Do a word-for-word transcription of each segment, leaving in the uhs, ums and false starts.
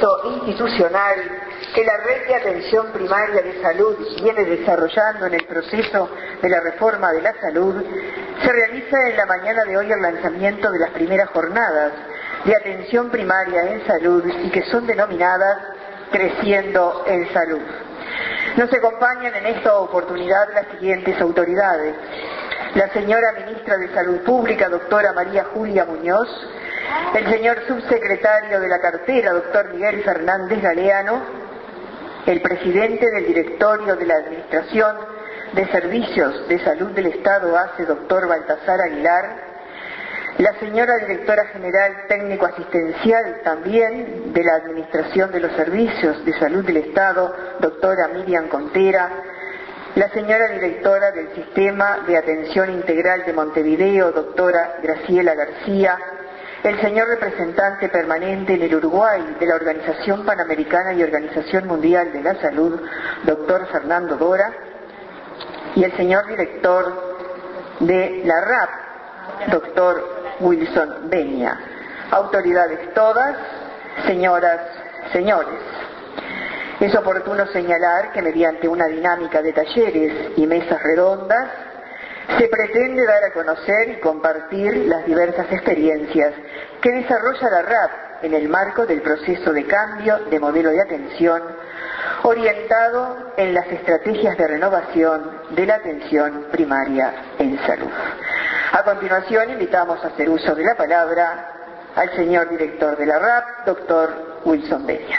compromiso institucional que la Red de Atención Primaria de Salud viene desarrollando en el proceso de la reforma de la salud, se realiza en la mañana de hoy el lanzamiento de las primeras jornadas de atención primaria en salud y que son denominadas Creciendo en Salud. Nos acompañan en esta oportunidad las siguientes autoridades: la señora Ministra de Salud Pública, doctora María Julia Muñoz; el señor Subsecretario de la Cartera, doctor Miguel Fernández Galeano; el Presidente del Directorio de la Administración de Servicios de Salud del Estado, A C E, doctor Baltasar Aguilar; la señora Directora General Técnico Asistencial también de la Administración de los Servicios de Salud del Estado, doctora Miriam Contera; la señora Directora del Sistema de Atención Integral de Montevideo, doctora Graciela García; el señor representante permanente en el Uruguay de la Organización Panamericana y Organización Mundial de la Salud, doctor Fernando Dora; y el señor director de la R A P, doctor Wilson Benia. Autoridades todas, señoras, señores. Es oportuno señalar que mediante una dinámica de talleres y mesas redondas se pretende dar a conocer y compartir las diversas experiencias que desarrolla la R A P en el marco del proceso de cambio de modelo de atención orientado en las estrategias de renovación de la atención primaria en salud. A continuación, invitamos a hacer uso de la palabra al señor director de la R A P, doctor Wilson Benia.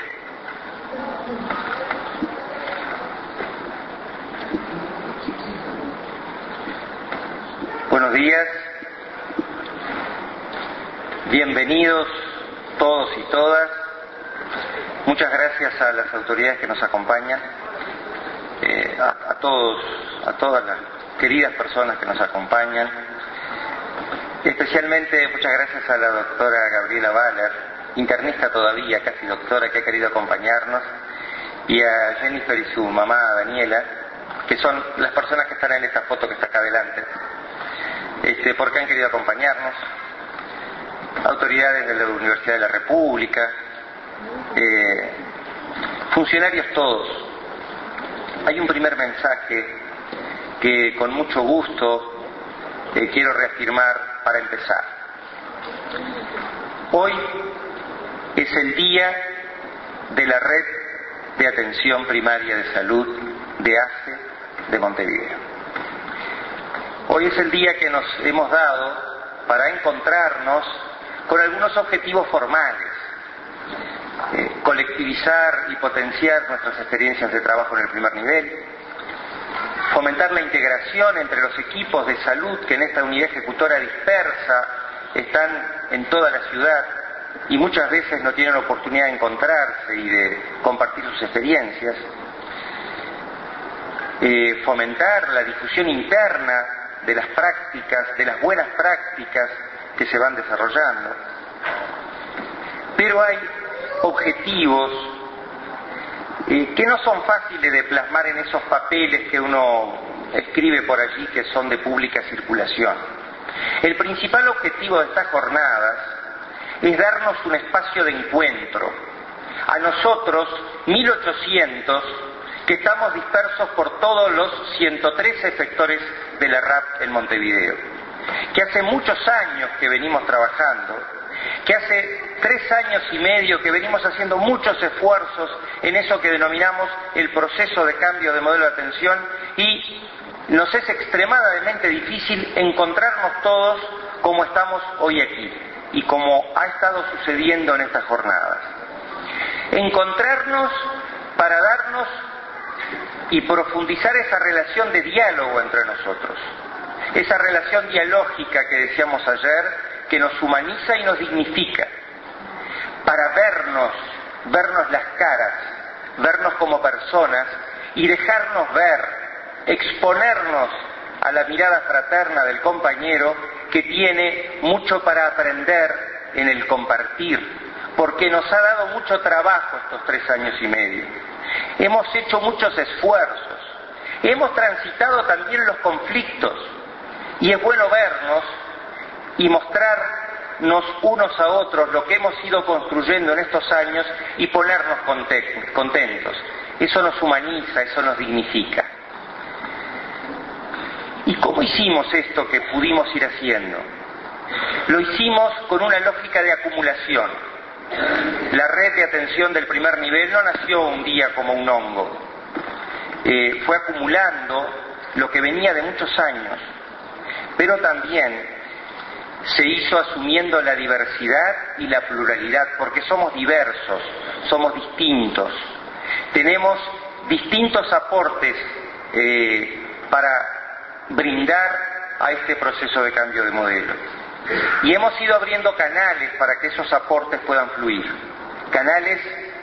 Buenos días, bienvenidos todos y todas. Muchas gracias a las autoridades que nos acompañan, eh, a, a todos, a todas las queridas personas que nos acompañan. Especialmente muchas gracias a la doctora Gabriela Baller, internista todavía, casi doctora, que ha querido acompañarnos, y a Jennifer y su mamá Daniela, que son las personas que están en esta foto que está acá adelante, este, porque han querido acompañarnos. Autoridades de la Universidad de la República, eh, funcionarios todos. Hay un primer mensaje que con mucho gusto eh, quiero reafirmar para empezar. Hoy es el día de la Red de Atención Primaria de Salud de A C E de Montevideo. Hoy es el día que nos hemos dado para encontrarnos con algunos objetivos formales, eh, colectivizar y potenciar nuestras experiencias de trabajo en el primer nivel, fomentar la integración entre los equipos de salud que en esta unidad ejecutora dispersa están en toda la ciudad y muchas veces no tienen oportunidad de encontrarse y de compartir sus experiencias, eh, fomentar la difusión interna de las prácticas, de las buenas prácticas que se van desarrollando. Pero hay objetivos eh, que no son fáciles de plasmar en esos papeles que uno escribe por allí, que son de pública circulación. El principal objetivo de estas jornadas es darnos un espacio de encuentro a nosotros, mil ochocientos, que estamos dispersos por todos los ciento trece sectores de la R A P en Montevideo, que hace muchos años que venimos trabajando, que hace tres años y medio que venimos haciendo muchos esfuerzos en eso que denominamos el proceso de cambio de modelo de atención, y nos es extremadamente difícil encontrarnos todos como estamos hoy aquí y como ha estado sucediendo en estas jornadas. Encontrarnos para darnos y profundizar esa relación de diálogo entre nosotros, esa relación dialógica que decíamos ayer, que nos humaniza y nos dignifica, para vernos, vernos las caras, vernos como personas y dejarnos ver, exponernos a la mirada fraterna del compañero que tiene mucho para aprender en el compartir, porque nos ha dado mucho trabajo estos tres años y medio. Hemos hecho muchos esfuerzos, hemos transitado también los conflictos, y es bueno vernos y mostrar explicarnos unos a otros lo que hemos ido construyendo en estos años y ponernos contentos. Eso nos humaniza, eso nos dignifica. ¿Y cómo hicimos esto que pudimos ir haciendo? Lo hicimos con una lógica de acumulación. La red de atención del primer nivel no nació un día como un hongo. Eh, fue acumulando lo que venía de muchos años, pero también se hizo asumiendo la diversidad y la pluralidad, porque somos diversos, somos distintos, tenemos distintos aportes eh, para brindar a este proceso de cambio de modelo. Y hemos ido abriendo canales para que esos aportes puedan fluir. Canales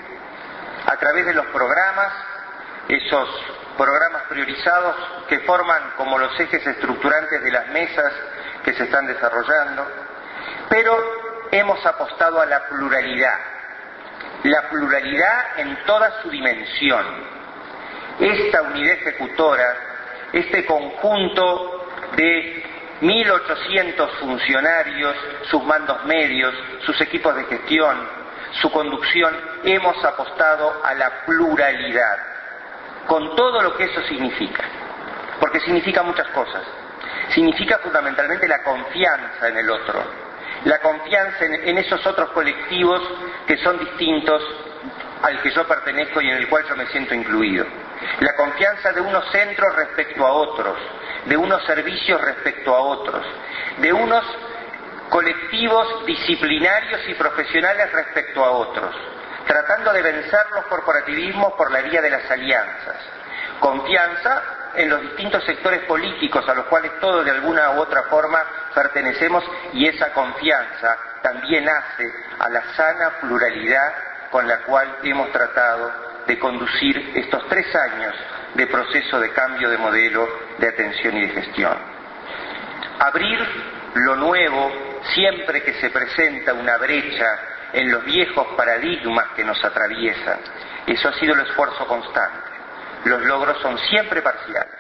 a través de los programas, esos programas priorizados que forman como los ejes estructurantes de las mesas que se están desarrollando, pero hemos apostado a la pluralidad, la pluralidad en toda su dimensión. Esta unidad ejecutora, este conjunto de mil ochocientos funcionarios, sus mandos medios, sus equipos de gestión, su conducción, hemos apostado a la pluralidad, con todo lo que eso significa, porque significa muchas cosas. Significa fundamentalmente la confianza en el otro, la confianza en, en esos otros colectivos que son distintos al que yo pertenezco y en el cual yo me siento incluido. La confianza de unos centros respecto a otros, de unos servicios respecto a otros, de unos colectivos disciplinarios y profesionales respecto a otros, tratando de vencer los corporativismos por la vía de las alianzas. Confianza en los distintos sectores políticos a los cuales todos de alguna u otra forma pertenecemos, y esa confianza también hace a la sana pluralidad con la cual hemos tratado de conducir estos tres años de proceso de cambio de modelo de atención y de gestión. Abrir lo nuevo siempre que se presenta una brecha en los viejos paradigmas que nos atraviesan. Eso ha sido el esfuerzo constante. Los logros son siempre parciales.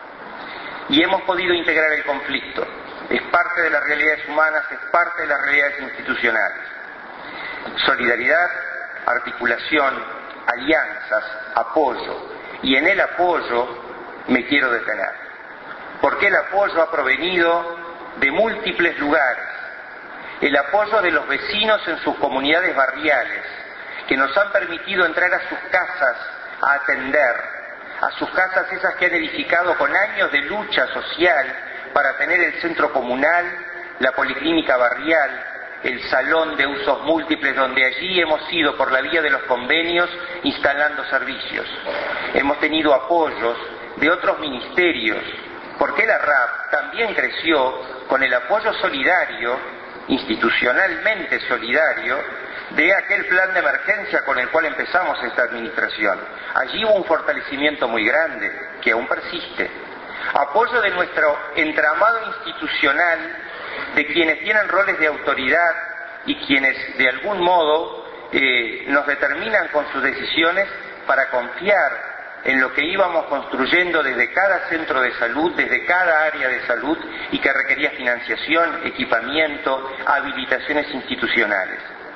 Y hemos podido integrar el conflicto. Es parte de las realidades humanas, es parte de las realidades institucionales. Solidaridad, articulación, alianzas, apoyo. Y en el apoyo me quiero detener. Porque el apoyo ha provenido de múltiples lugares. El apoyo de los vecinos en sus comunidades barriales, que nos han permitido entrar a sus casas a atender, a sus casas esas que han edificado con años de lucha social para tener el centro comunal, la policlínica barrial, el salón de usos múltiples, donde allí hemos ido por la vía de los convenios instalando servicios. Hemos tenido apoyos de otros ministerios, porque la R A P también creció con el apoyo solidario, institucionalmente solidario, de aquel plan de emergencia con el cual empezamos esta administración. Allí hubo un fortalecimiento muy grande, que aún persiste. Apoyo de nuestro entramado institucional, de quienes tienen roles de autoridad y quienes de algún modo eh, nos determinan con sus decisiones para confiar en lo que íbamos construyendo desde cada centro de salud, desde cada área de salud, y que requería financiación, equipamiento, habilitaciones institucionales.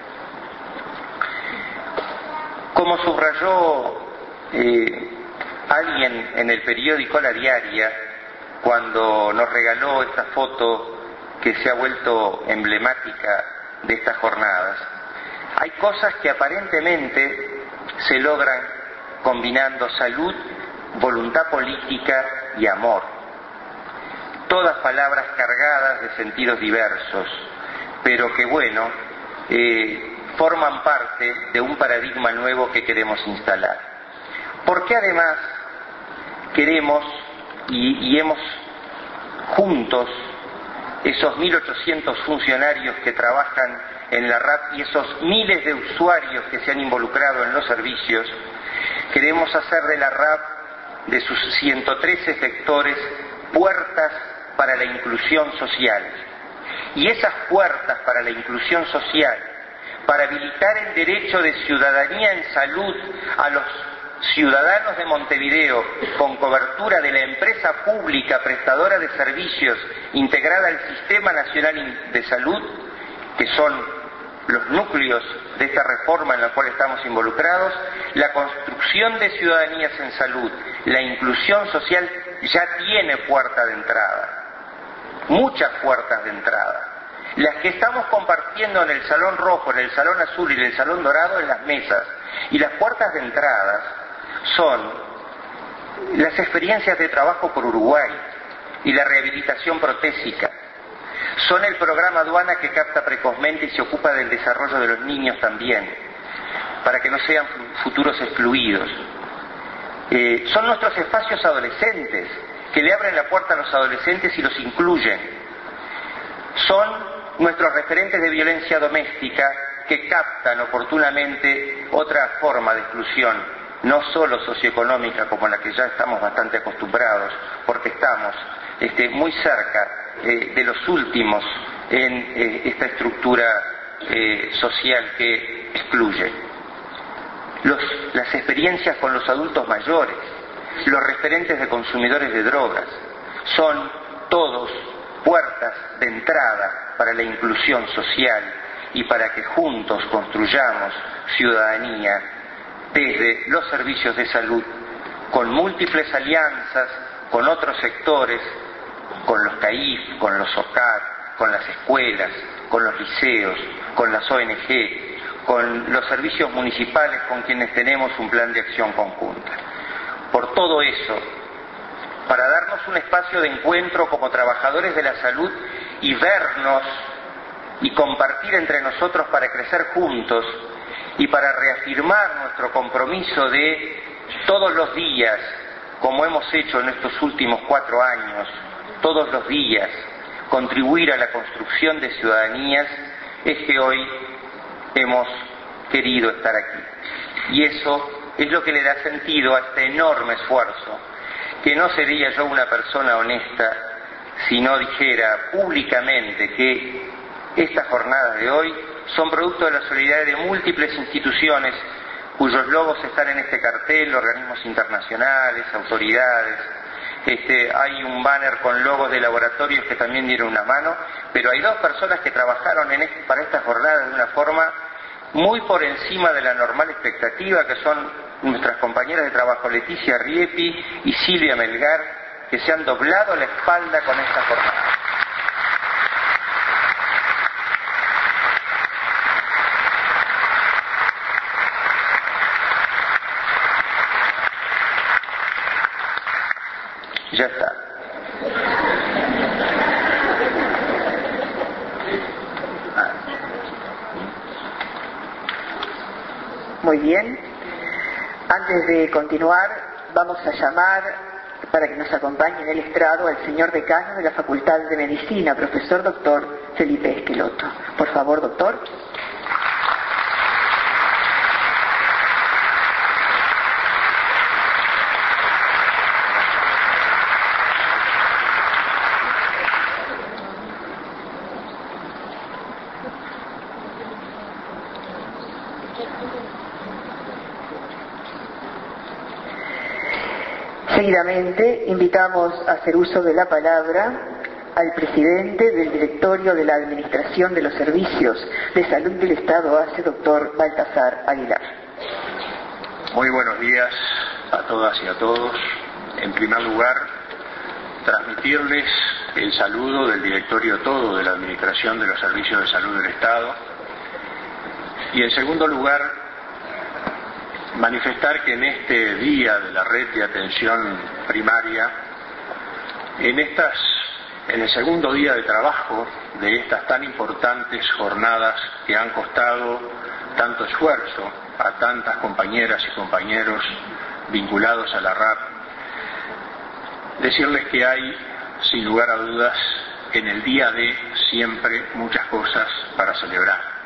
Como subrayó eh, alguien en el periódico La Diaria, cuando nos regaló esta foto que se ha vuelto emblemática de estas jornadas, hay cosas que aparentemente se logran combinando salud, voluntad política y amor. Todas palabras cargadas de sentidos diversos, pero que bueno, eh, forman parte de un paradigma nuevo que queremos instalar. Porque además queremos y, y hemos juntos, esos mil ochocientos funcionarios que trabajan en la R A P y esos miles de usuarios que se han involucrado en los servicios, queremos hacer de la R A P, de sus ciento trece sectores, puertas para la inclusión social. Y esas puertas para la inclusión social, para habilitar el derecho de ciudadanía en salud a los ciudadanos de Montevideo con cobertura de la empresa pública prestadora de servicios integrada al Sistema Nacional de Salud, que son los núcleos de esta reforma en la cual estamos involucrados, la construcción de ciudadanías en salud, la inclusión social ya tiene puerta de entrada, muchas puertas de entrada. Las que estamos compartiendo en el salón rojo, en el salón azul y en el salón dorado en las mesas, y las puertas de entrada son las experiencias de trabajo por Uruguay y la rehabilitación protésica. Son el programa aduana que capta precozmente y se ocupa del desarrollo de los niños también, para que no sean futuros excluidos. Eh, son nuestros espacios adolescentes, que le abren la puerta a los adolescentes y los incluyen. Son nuestros referentes de violencia doméstica que captan oportunamente otra forma de exclusión, no solo socioeconómica como la que ya estamos bastante acostumbrados, porque estamos este, muy cerca eh, de los últimos en eh, esta estructura eh, social que excluye. Los, las experiencias con los adultos mayores, los referentes de consumidores de drogas, son todos puertas de entrada para la inclusión social y para que juntos construyamos ciudadanía desde los servicios de salud, con múltiples alianzas con otros sectores, con los C A I F, con los O C A D, con las escuelas, con los liceos, con las O N G, con los servicios municipales con quienes tenemos un plan de acción conjunta. Por todo eso, para darnos un espacio de encuentro como trabajadores de la salud y vernos y compartir entre nosotros para crecer juntos y para reafirmar nuestro compromiso de todos los días, como hemos hecho en estos últimos cuatro años, todos los días, contribuir a la construcción de ciudadanías, es que hoy hemos querido estar aquí. Y eso es lo que le da sentido a este enorme esfuerzo, que no sería yo una persona honesta si no dijera públicamente que estas jornadas de hoy son producto de la solidaridad de múltiples instituciones cuyos logos están en este cartel, organismos internacionales, autoridades. Este, hay un banner con logos de laboratorios que también dieron una mano, pero hay dos personas que trabajaron en este, para estas jornadas de una forma muy por encima de la normal expectativa, que son nuestras compañeras de trabajo Leticia Riepi y Silvia Melgar, que se han doblado la espalda con esta jornada. Ya está. Muy bien. Antes de continuar, vamos a llamar para que nos acompañe en el estrado al señor decano de la Facultad de Medicina, profesor doctor Felipe Esqueloto. Por favor, doctor. Seguidamente, invitamos a hacer uso de la palabra al presidente del Directorio de la Administración de los Servicios de Salud del Estado, A C E, doctor Baltasar Aguilar. Muy buenos días a todas y a todos. En primer lugar, transmitirles el saludo del Directorio todo de la Administración de los Servicios de Salud del Estado. Y en segundo lugar, manifestar que en este día de la red de atención primaria, en estas, en el segundo día de trabajo de estas tan importantes jornadas que han costado tanto esfuerzo a tantas compañeras y compañeros vinculados a la R A P, decirles que hay, sin lugar a dudas, en el día de siempre muchas cosas para celebrar.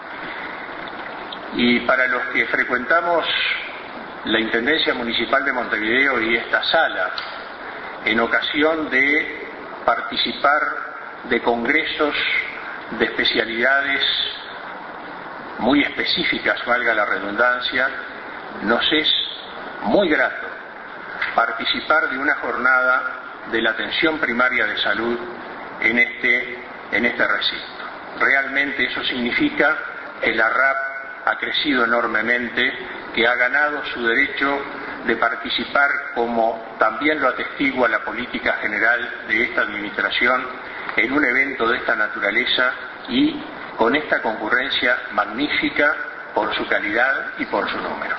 Y para los que frecuentamos la Intendencia Municipal de Montevideo y esta sala, en ocasión de participar de congresos de especialidades muy específicas, valga la redundancia, nos es muy grato participar de una jornada de la atención primaria de salud en este, en este recinto. realmente eso significa que la R A P ha crecido enormemente, que ha ganado su derecho de participar, como también lo atestigua la política general de esta administración, en un evento de esta naturaleza y con esta concurrencia magnífica por su calidad y por su número.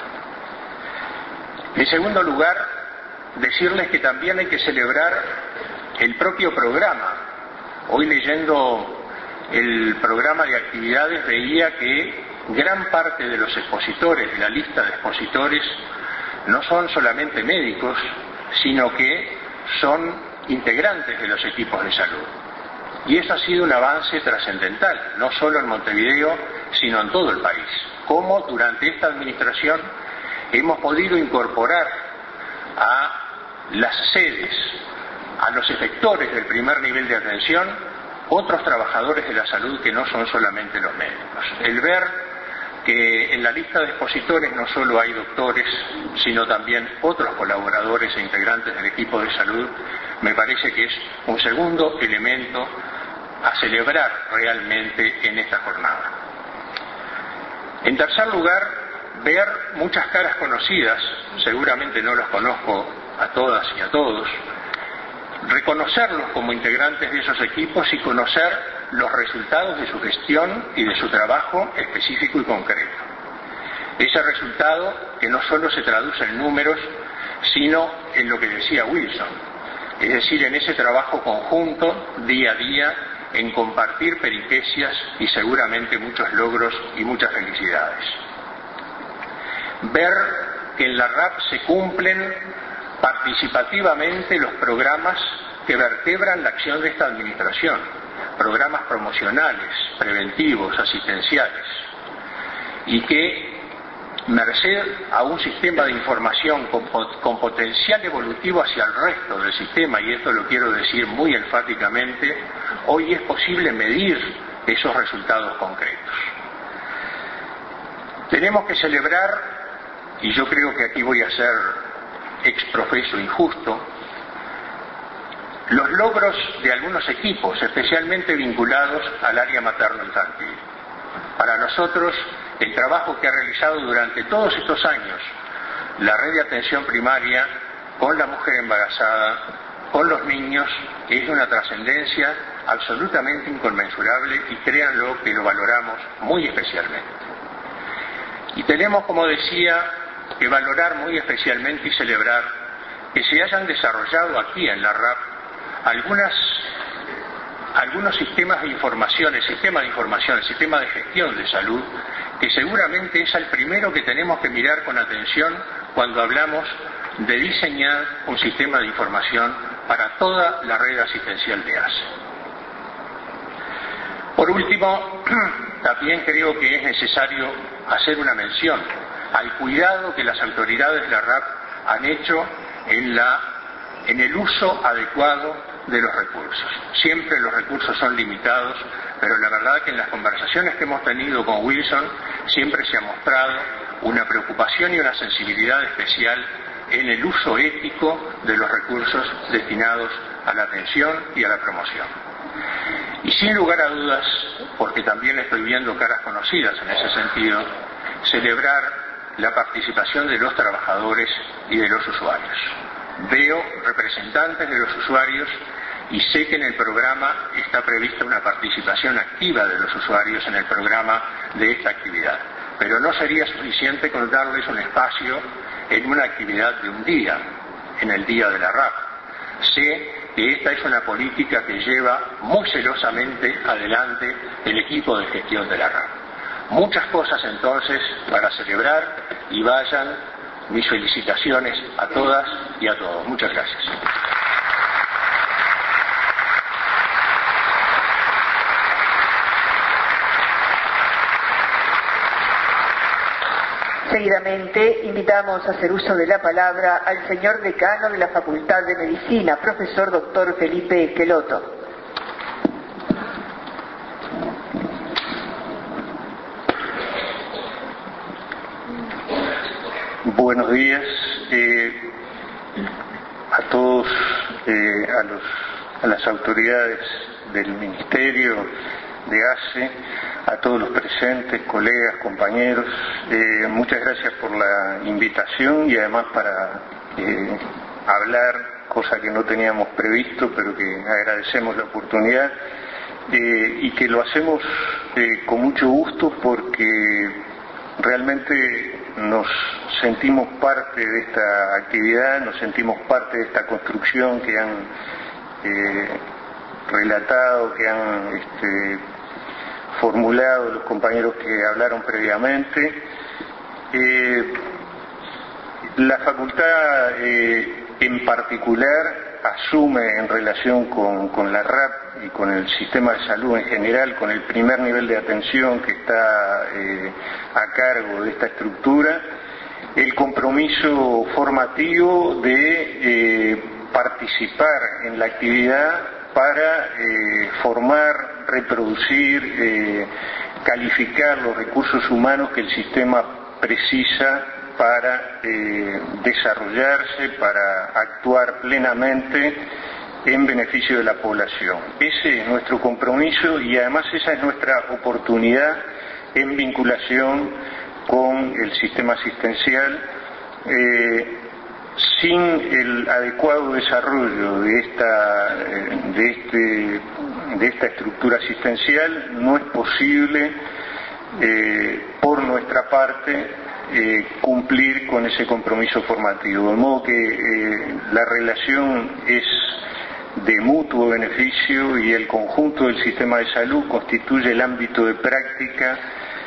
En segundo lugar, decirles que también hay que celebrar el propio programa. Hoy, leyendo el programa de actividades, veía que gran parte de los expositores, de la lista de expositores, no son solamente médicos, sino que son integrantes de los equipos de salud. Y eso ha sido un avance trascendental, no solo en Montevideo, sino en todo el país. Cómo durante esta administración hemos podido incorporar a las sedes, a los efectores del primer nivel de atención, otros trabajadores de la salud que no son solamente los médicos. El ver que en la lista de expositores no solo hay doctores, sino también otros colaboradores e integrantes del equipo de salud, me parece que es un segundo elemento a celebrar realmente en esta jornada. En tercer lugar, ver muchas caras conocidas, seguramente no los conozco a todas y a todos, reconocerlos como integrantes de esos equipos y conocer los resultados de su gestión y de su trabajo específico y concreto. Ese resultado que no solo se traduce en números, sino en lo que decía Wilson, es decir, en ese trabajo conjunto, día a día, en compartir peripecias y seguramente muchos logros y muchas felicidades. Ver que en la R A P se cumplen participativamente los programas que vertebran la acción de esta administración, programas promocionales, preventivos, asistenciales, y que, merced a un sistema de información con, con potencial evolutivo hacia el resto del sistema, y esto lo quiero decir muy enfáticamente, hoy es posible medir esos resultados concretos. Tenemos que celebrar, y yo creo que aquí voy a ser exprofeso injusto, los logros de algunos equipos, especialmente vinculados al área materno-infantil. Para nosotros, el trabajo que ha realizado durante todos estos años la red de atención primaria con la mujer embarazada, con los niños, es de una trascendencia absolutamente inconmensurable, y créanlo que lo valoramos muy especialmente. Y tenemos, como decía, que valorar muy especialmente y celebrar que se hayan desarrollado aquí en la R A P algunas, algunos sistemas de información, el sistema de información, el sistema de gestión de salud, que seguramente es el primero que tenemos que mirar con atención cuando hablamos de diseñar un sistema de información para toda la red asistencial de A C E. Por último, también creo que es necesario hacer una mención al cuidado que las autoridades de la R A P han hecho en, la, en el uso adecuado de los recursos. Siempre los recursos son limitados, pero la verdad que en las conversaciones que hemos tenido con Wilson siempre se ha mostrado una preocupación y una sensibilidad especial en el uso ético de los recursos destinados a la atención y a la promoción. Y sin lugar a dudas, porque también estoy viendo caras conocidas en ese sentido, celebrar la participación de los trabajadores y de los usuarios. Veo representantes de los usuarios y sé que en el programa está prevista una participación activa de los usuarios en el programa de esta actividad. Pero no sería suficiente con darles un espacio en una actividad de un día, en el día de la R A P. Sé que esta es una política que lleva muy celosamente adelante el equipo de gestión de la R A P. Muchas cosas entonces para celebrar, y vayan mis felicitaciones a todas y a todos. Muchas gracias. Seguidamente invitamos a hacer uso de la palabra al señor decano de la Facultad de Medicina, profesor doctor Felipe Queloto. Buenos días eh, a todos, eh, a, los, a las autoridades del Ministerio de ACE, a todos los presentes, colegas, compañeros. Eh, muchas gracias por la invitación y además para eh, hablar, cosa que no teníamos previsto, pero que agradecemos la oportunidad eh, y que lo hacemos eh, con mucho gusto porque realmente nos sentimos parte de esta actividad, nos sentimos parte de esta construcción que han eh, relatado, que han este, formulado los compañeros que hablaron previamente. Eh, la facultad eh, en particular asume en relación con, con la R A P y con el sistema de salud en general, con el primer nivel de atención que está eh, a cargo de esta estructura, el compromiso formativo de eh, participar en la actividad para eh, formar, reproducir, eh, calificar los recursos humanos que el sistema precisa para eh, desarrollarse, para actuar plenamente en beneficio de la población. Ese es nuestro compromiso y además esa es nuestra oportunidad en vinculación con el sistema asistencial. Eh, sin el adecuado desarrollo de esta, de, este, de esta estructura asistencial no es posible eh, por nuestra parte Eh, cumplir con ese compromiso formativo, de modo que eh, la relación es de mutuo beneficio y el conjunto del sistema de salud constituye el ámbito de práctica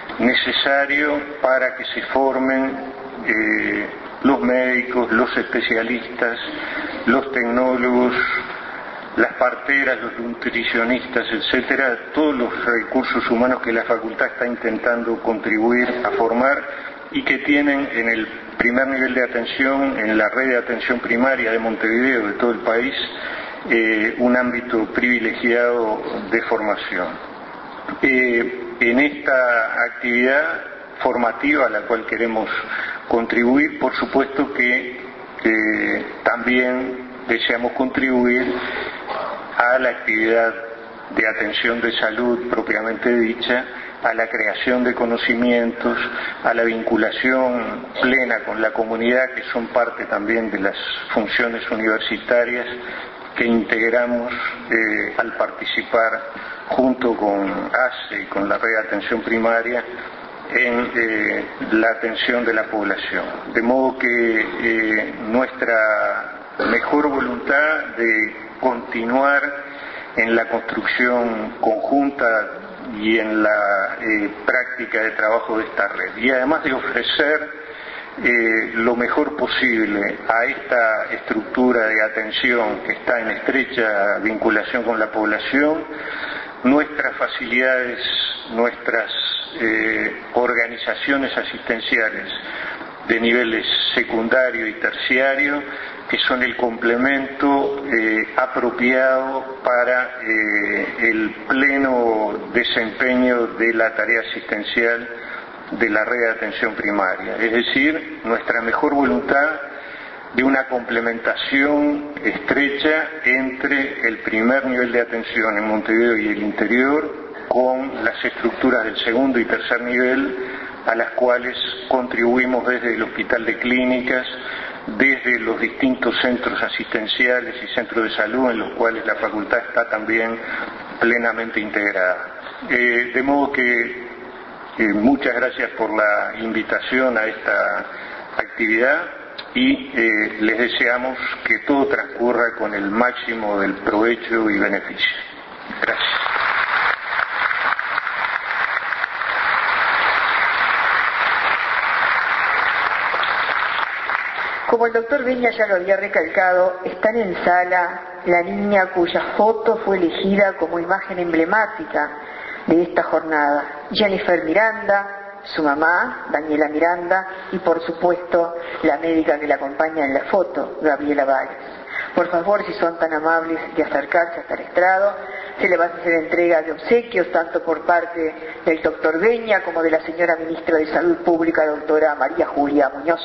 necesario para que se formen eh, los médicos, los especialistas, los tecnólogos, las parteras, los nutricionistas, etcétera, todos los recursos humanos que la facultad está intentando contribuir a formar y que tienen en el primer nivel de atención, en la red de atención primaria de Montevideo, de todo el país, eh, un ámbito privilegiado de formación. Eh, en esta actividad formativa a la cual queremos contribuir, por supuesto que eh, también deseamos contribuir a la actividad de atención de salud propiamente dicha, a la creación de conocimientos, a la vinculación plena con la comunidad, que son parte también de las funciones universitarias que integramos eh, al participar junto con ACE y con la red de atención primaria en eh, la atención de la población. De modo que eh, nuestra mejor voluntad de continuar en la construcción conjunta y en la eh, práctica de trabajo de esta red, y además de ofrecer eh, lo mejor posible a esta estructura de atención que está en estrecha vinculación con la población, nuestras facilidades, nuestras eh, organizaciones asistenciales de niveles secundario y terciario, que son el complemento eh, apropiado para eh, el pleno desempeño de la tarea asistencial de la red de atención primaria. Es decir, nuestra mejor voluntad de una complementación estrecha entre el primer nivel de atención en Montevideo y el interior con las estructuras del segundo y tercer nivel, a las cuales contribuimos desde el Hospital de Clínicas, desde los distintos centros asistenciales y centros de salud en los cuales la facultad está también plenamente integrada. Eh, de modo que eh, muchas gracias por la invitación a esta actividad y eh, les deseamos que todo transcurra con el máximo del provecho y beneficio. Gracias. Como el doctor Beña ya lo había recalcado, están en sala la niña cuya foto fue elegida como imagen emblemática de esta jornada, Jennifer Miranda, su mamá, Daniela Miranda, y por supuesto la médica que la acompaña en la foto, Gabriela Valls. Por favor, si son tan amables de acercarse hasta el estrado, se le va a hacer entrega de obsequios tanto por parte del doctor Beña como de la señora ministra de Salud Pública, doctora María Julia Muñoz.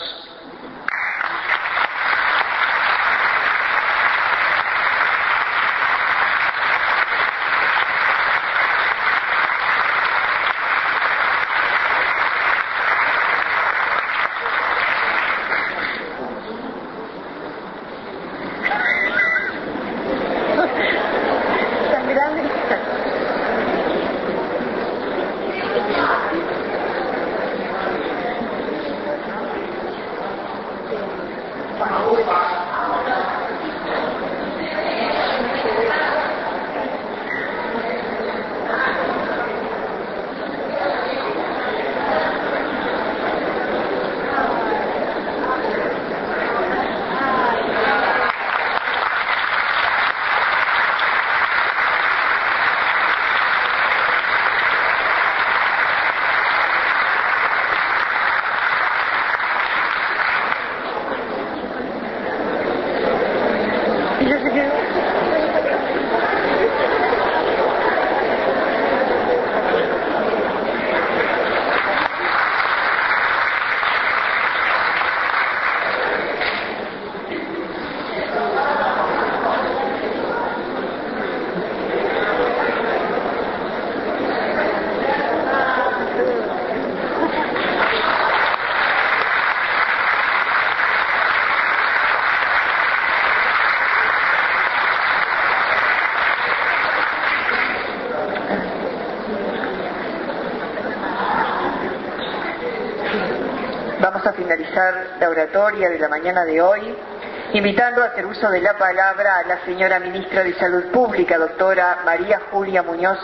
Vamos a finalizar la oratoria de la mañana de hoy, invitando a hacer uso de la palabra a la señora Ministra de Salud Pública, doctora María Julia Muñoz.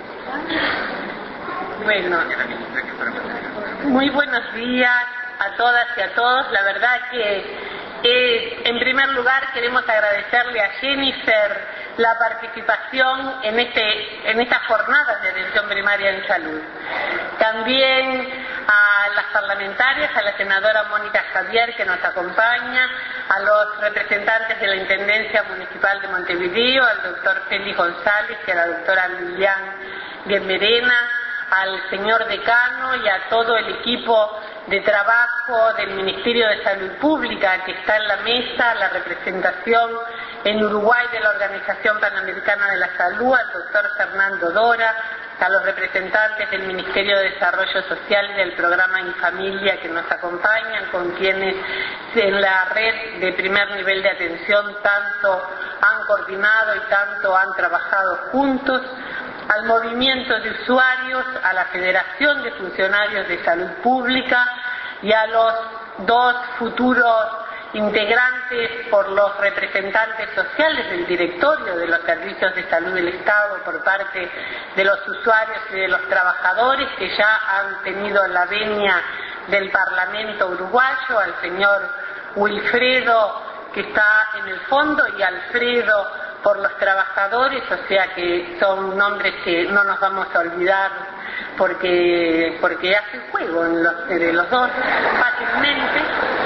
Bueno, muy buenos días a todas y a todos. La verdad que eh, en primer lugar queremos agradecerle a Jennifer la participación en, este, en estas jornadas de atención primaria en salud. También a las parlamentarias, a la senadora Mónica Javier que nos acompaña, a los representantes de la Intendencia Municipal de Montevideo, al doctor Félix González y a la doctora Lilian Guemerena, al señor decano y a todo el equipo de trabajo del Ministerio de Salud Pública que está en la mesa, la representación en Uruguay de la Organización Panamericana de la Salud, al doctor Fernando Dora, a los representantes del Ministerio de Desarrollo Social y del programa Infamilia que nos acompañan, con quienes en la red de primer nivel de atención tanto han coordinado y tanto han trabajado juntos, al movimiento de usuarios, a la Federación de Funcionarios de Salud Pública y a los dos futuros integrantes por los representantes sociales del directorio de los servicios de salud del Estado por parte de los usuarios y de los trabajadores que ya han tenido la venia del Parlamento uruguayo, al señor Wilfredo que está en el fondo y Alfredo por los trabajadores, o sea que son nombres que no nos vamos a olvidar porque, porque hacen juego en los, entre los dos fácilmente.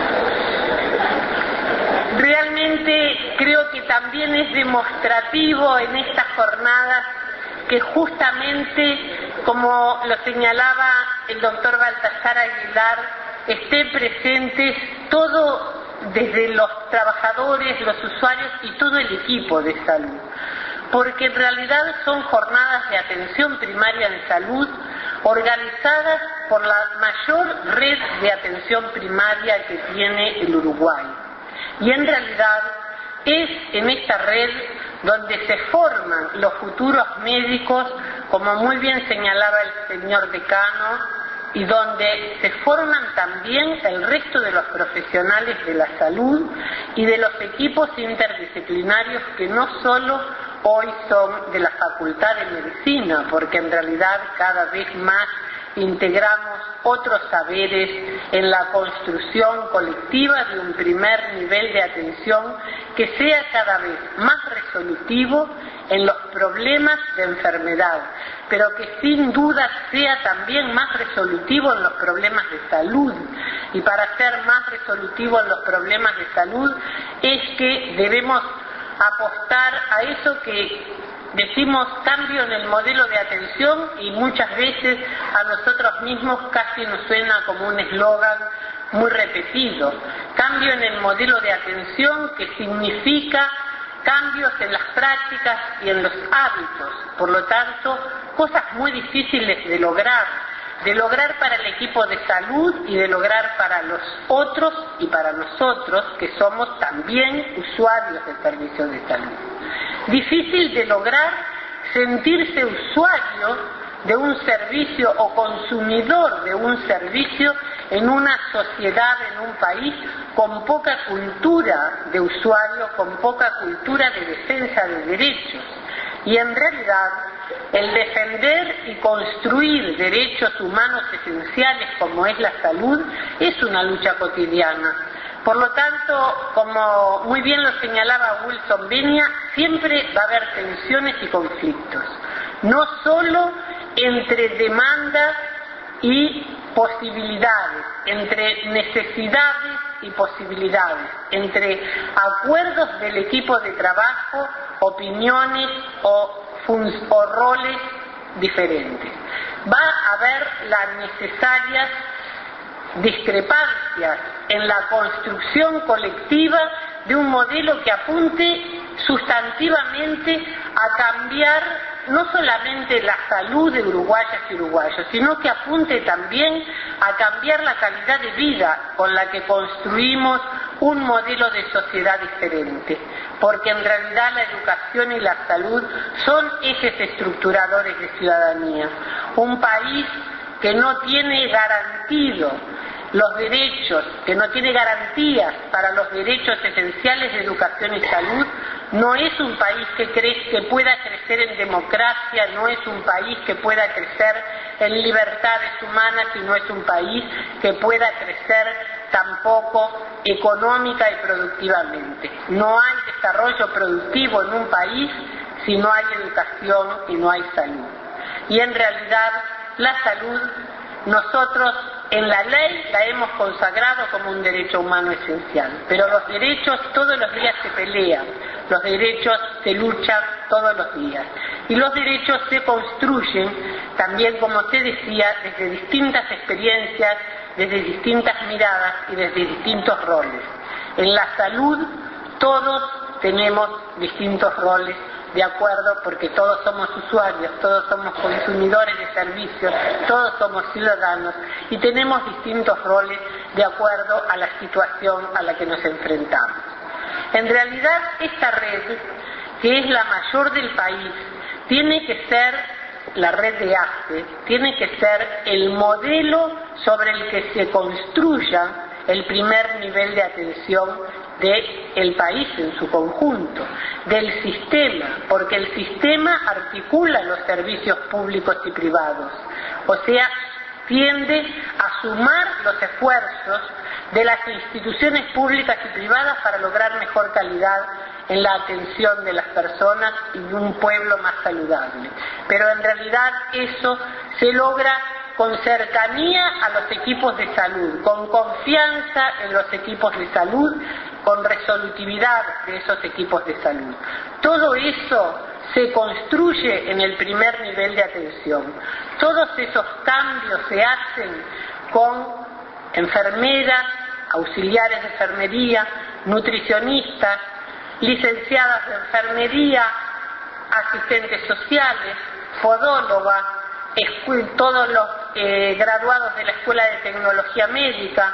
Realmente creo que también es demostrativo en estas jornadas que justamente, como lo señalaba el doctor Baltasar Aguilar, esté presentes todo desde los trabajadores, los usuarios y todo el equipo de salud, porque en realidad son jornadas de atención primaria en salud organizadas por la mayor red de atención primaria que tiene el Uruguay. Y en realidad es en esta red donde se forman los futuros médicos, como muy bien señalaba el señor decano, y donde se forman también el resto de los profesionales de la salud y de los equipos interdisciplinarios que no solo hoy son de la Facultad de Medicina, porque en realidad cada vez más integramos otros saberes en la construcción colectiva de un primer nivel de atención que sea cada vez más resolutivo en los problemas de enfermedad, pero que sin duda sea también más resolutivo en los problemas de salud. Y para ser más resolutivo en los problemas de salud es que debemos apostar a eso que decimos cambio en el modelo de atención, y muchas veces a nosotros mismos casi nos suena como un eslogan muy repetido. Cambio en el modelo de atención, que significa cambios en las prácticas y en los hábitos, por lo tanto, cosas muy difíciles de lograr, de lograr para el equipo de salud y de lograr para los otros y para nosotros, que somos también usuarios del servicio de salud. Difícil de lograr sentirse usuario de un servicio o consumidor de un servicio en una sociedad, en un país con poca cultura de usuario, con poca cultura de defensa de derechos. Y en realidad, el defender y construir derechos humanos esenciales como es la salud es una lucha cotidiana. Por lo tanto, como muy bien lo señalaba Wilson Benia, siempre va a haber tensiones y conflictos, no solo entre demandas y posibilidades, entre necesidades y posibilidades, entre acuerdos del equipo de trabajo, opiniones o, o roles diferentes. Va a haber las necesarias discrepancias en la construcción colectiva de un modelo que apunte sustantivamente a cambiar no solamente la salud de uruguayas y uruguayos, sino que apunte también a cambiar la calidad de vida con la que construimos un modelo de sociedad diferente, porque en realidad la educación y la salud son ejes estructuradores de ciudadanía. Un país que no tiene garantido los derechos, que no tiene garantías para los derechos esenciales de educación y salud, no es un país que, cre- que pueda crecer en democracia, no es un país que pueda crecer en libertades humanas y no es un país que pueda crecer tampoco económica y productivamente. No hay desarrollo productivo en un país si no hay educación y no hay salud. Y en realidad la salud nosotros en la ley la hemos consagrado como un derecho humano esencial, pero los derechos todos los días se pelean, los derechos se luchan todos los días y los derechos se construyen también, como se decía, desde distintas experiencias, desde distintas miradas y desde distintos roles. En la salud todos tenemos distintos roles, de acuerdo, porque todos somos usuarios, todos somos consumidores de servicios, todos somos ciudadanos y tenemos distintos roles de acuerdo a la situación a la que nos enfrentamos. En realidad, esta red, que es la mayor del país, tiene que ser, la red de ACE, tiene que ser el modelo sobre el que se construya el primer nivel de atención del país en su conjunto, del sistema, porque el sistema articula los servicios públicos y privados, o sea, tiende a sumar los esfuerzos de las instituciones públicas y privadas para lograr mejor calidad en la atención de las personas y de un pueblo más saludable. Pero en realidad eso se logra con cercanía a los equipos de salud, con confianza en los equipos de salud, con resolutividad de esos equipos de salud. Todo eso se construye en el primer nivel de atención. Todos esos cambios se hacen con enfermeras, auxiliares de enfermería, nutricionistas, licenciadas de enfermería, asistentes sociales, podólogas, todos los eh, graduados de la Escuela de Tecnología Médica,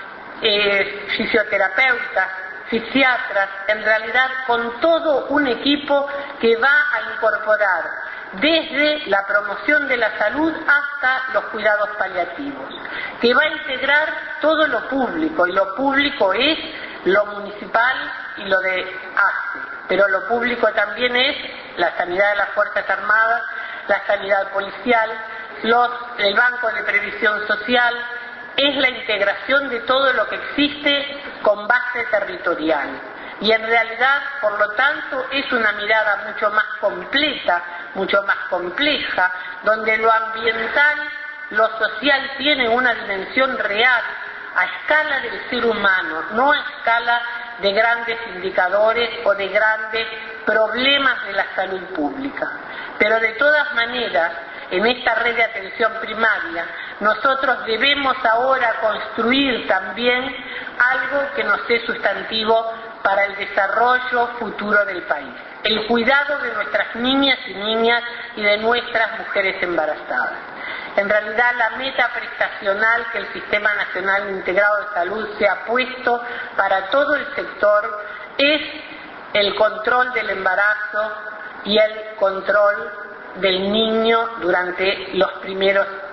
eh, fisioterapeutas, fisiatras, en realidad con todo un equipo que va a incorporar desde la promoción de la salud hasta los cuidados paliativos, que va a integrar todo lo público, y lo público es lo municipal y lo de ACE, pero lo público también es la sanidad de las Fuerzas Armadas, la sanidad policial, los, el Banco de Previsión Social, es la integración de todo lo que existe con base territorial. Y en realidad, por lo tanto, es una mirada mucho más completa, mucho más compleja, donde lo ambiental, lo social tiene una dimensión real, a escala del ser humano, no a escala de grandes indicadores o de grandes problemas de la salud pública. Pero de todas maneras, en esta red de atención primaria, nosotros debemos ahora construir también algo que nos sea sustantivo para el desarrollo futuro del país: el cuidado de nuestras niñas y niñas y de nuestras mujeres embarazadas. En realidad, la meta prestacional que el Sistema Nacional Integrado de Salud se ha puesto para todo el sector es el control del embarazo y el control del niño durante los primeros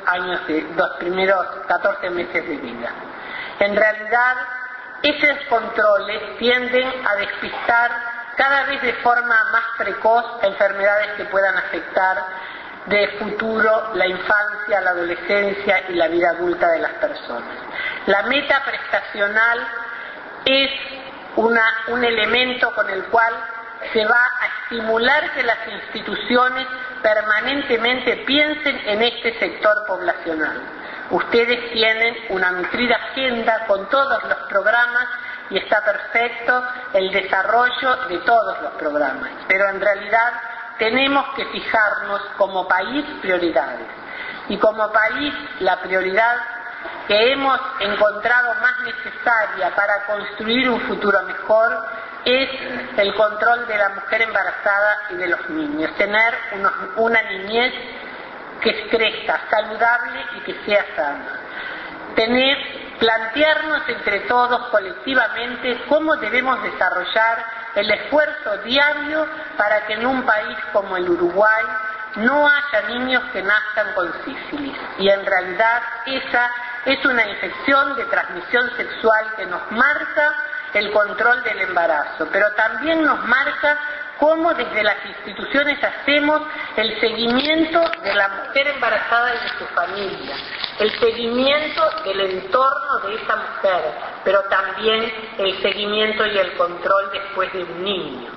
años, de los primeros catorce meses de vida. En realidad, esos controles tienden a despistar cada vez de forma más precoz enfermedades que puedan afectar de futuro la infancia, la adolescencia y la vida adulta de las personas. La meta prestacional es una, un elemento con el cual se va a estimular que las instituciones permanentemente piensen en este sector poblacional. Ustedes tienen una nutrida agenda con todos los programas y está perfecto el desarrollo de todos los programas, pero en realidad tenemos que fijarnos como país prioridades, y como país la prioridad que hemos encontrado más necesaria para construir un futuro mejor es el control de la mujer embarazada y de los niños, tener unos, una niñez que crezca saludable y que sea sana. Tener, plantearnos entre todos colectivamente cómo debemos desarrollar el esfuerzo diario para que en un país como el Uruguay no haya niños que nazcan con sífilis. Y en realidad esa es una infección de transmisión sexual que nos marca el control del embarazo, pero también nos marca cómo desde las instituciones hacemos el seguimiento de la mujer embarazada y de su familia, el seguimiento del entorno de esa mujer, pero también el seguimiento y el control después de un niño.